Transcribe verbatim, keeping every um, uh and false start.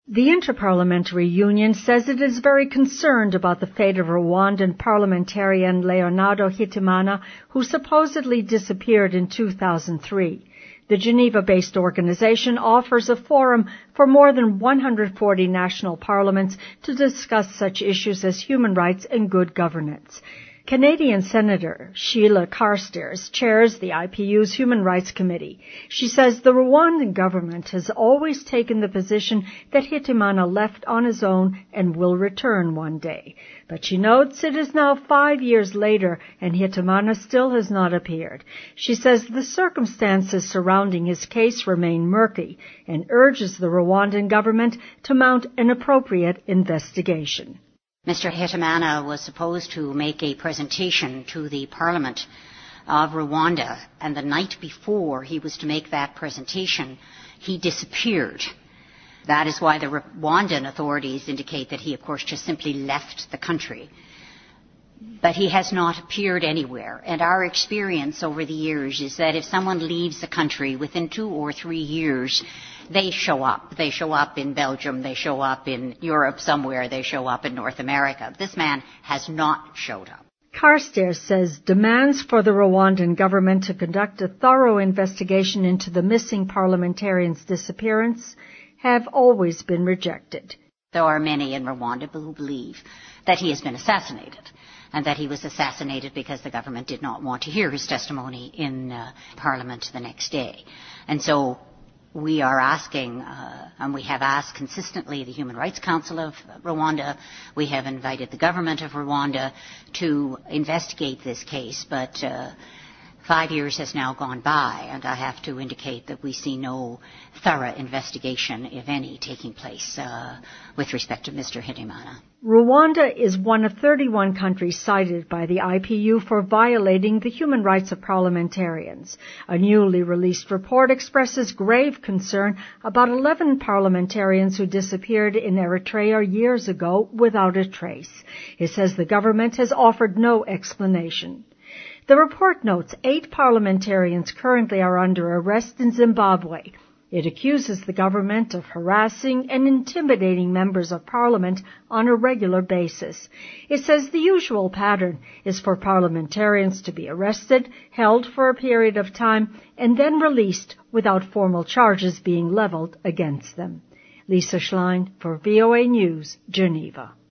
The Interparliamentary Union says it is very concerned about the fate of Rwandan parliamentarian Leonardo Hitimana, who supposedly disappeared in two thousand three. The Geneva-based organization offers a forum for more than one hundred forty national parliaments to discuss such issues as human rights and good governance. Canadian Senator Sheila Carstairs chairs the I P U's Human Rights Committee. She says the Rwandan government has always taken the position that Hitimana left on his own and will return one day. But she notes it is now five years later and Hitimana still has not appeared. She says the circumstances surrounding his case remain murky and urges the Rwandan government to mount an appropriate investigation. Mister Hitimana was supposed to make a presentation to the Parliament of Rwanda, and the night before he was to make that presentation, he disappeared. That is why the Rwandan authorities indicate that he, of course, just simply left the country. But he has not appeared anywhere, and our experience over the years is that if someone leaves the country within two or three years, they show up. They show up in Belgium, they show up in Europe somewhere, they show up in North America. This man has not showed up. Carstairs says demands for the Rwandan government to conduct a thorough investigation into the missing parliamentarian's disappearance have always been rejected. There are many in Rwanda who believe that he has been assassinated, and that he was assassinated because the government did not want to hear his testimony in uh, Parliament the next day. And so we are asking, uh, and we have asked consistently the Human Rights Council of Rwanda, we have invited the government of Rwanda to investigate this case, but uh, five years has now gone by, and I have to indicate that we see no thorough investigation, if any, taking place uh, with respect to Mister Hitimana. Rwanda is one of thirty-one countries cited by the I P U for violating the human rights of parliamentarians. A newly released report expresses grave concern about eleven parliamentarians who disappeared in Eritrea years ago without a trace. It says the government has offered no explanation. The report notes eight parliamentarians currently are under arrest in Zimbabwe. It accuses the government of harassing and intimidating members of parliament on a regular basis. It says the usual pattern is for parliamentarians to be arrested, held for a period of time, and then released without formal charges being leveled against them. Lisa Schlein for V O A News, Geneva.